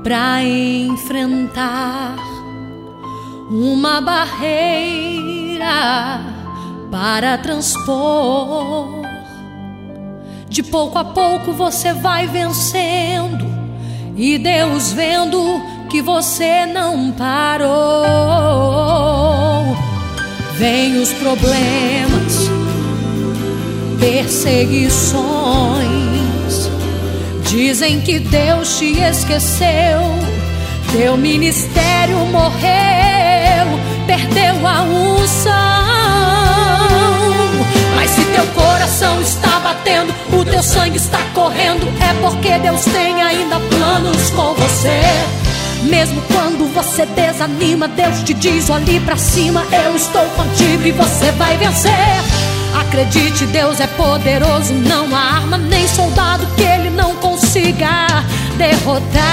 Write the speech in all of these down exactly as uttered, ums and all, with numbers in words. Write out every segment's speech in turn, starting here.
para enfrentar uma barreira para transpor. De pouco a pouco você vai vencendo, e Deus vendo que você não parou. Vem os problemas, perseguições, dizem que Deus te esqueceu, teu ministério morreu, perdeu a unção. Mas se teu coração está batendo, o teu sangue está correndo, é porque Deus tem ainda planos com você. Mesmo quando você desanima, Deus te diz: olhe pra cima, eu estou contigo e você vai vencer. Acredite, Deus é poderoso, não há arma nem soldado que Ele não consiga derrotar.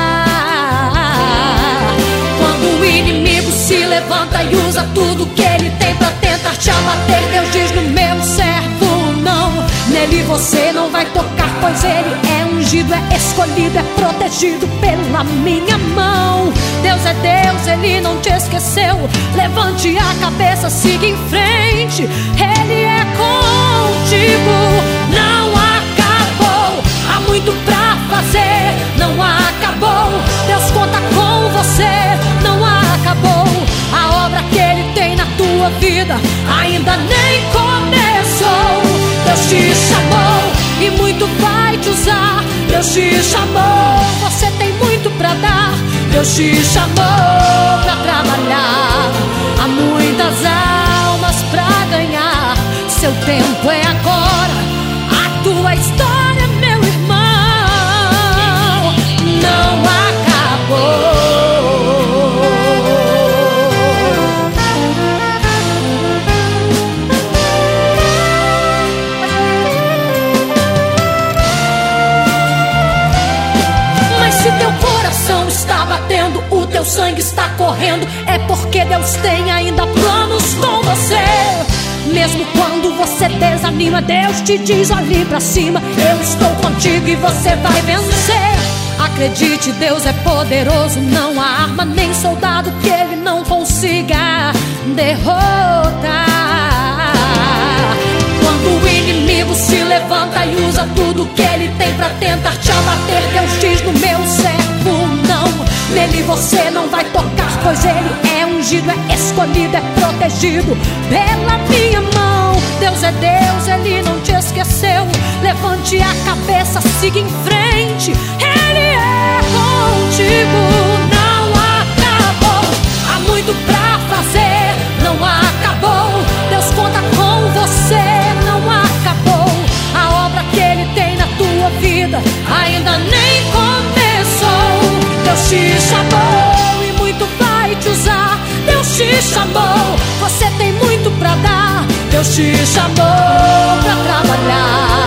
Quando o inimigo se levanta e usa tudo que ele tem pra tentar te abater, Deus diz: no meu servo não, nele você não vai tocar, pois ele é ungido, é escolhido, é protegido pela minha mão. Deus é Deus, Ele não te esqueceu, levante a cabeça, siga em frente, Ele é contigo. Não acabou, há muito pra fazer, não acabou, Deus conta com você, não acabou. A obra que Ele tem na tua vida ainda nem começou. Deus te chamou e muito vai te usar. Deus te chamou, você tem muito pra dar. Deus te chamou pra trabalhar, há muitas almas pra ganhar. Seu tempo é agora, a tua história, meu irmão, não acabou. Está batendo, o teu sangue está correndo, é porque Deus tem ainda planos com você. Mesmo quando você desanima, Deus te diz: olhe pra cima, eu estou contigo e você vai vencer. Acredite, Deus é poderoso, não há arma nem soldado que Ele não consiga derrotar. Quando o inimigo se levanta e usa tudo que ele tem pra tentar te abater, Deus diz: no meu servo não, nele você não vai tocar, pois ele é ungido, é escolhido, é protegido pela minha mão. Deus é Deus, Ele não te esqueceu, levante a cabeça, siga em frente, Ele é contigo. Não acabou, há muito pra fazer, não acabou, Deus conta com você, não acabou. A obra que Ele tem na tua vida ainda nem começou. Deus te chamou e muito vai te usar. Deus te chamou, você tem muito pra dar. Deus te chamou pra trabalhar,